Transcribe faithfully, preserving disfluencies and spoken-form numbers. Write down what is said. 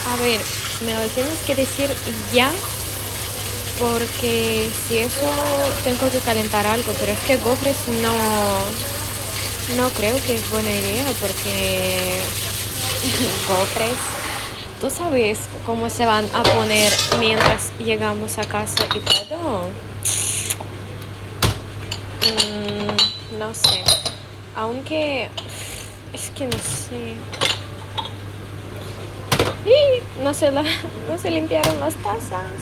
A ver, me lo tienes que decir ya, porque si eso tengo que calentar algo, pero es que gofres no, no creo que es buena idea, porque gofres, tú sabes cómo se van a poner mientras llegamos a casa y todo. Mm, no sé, aunque es que no sé. ¡Ih! No se, la, no se limpiaron las tazas.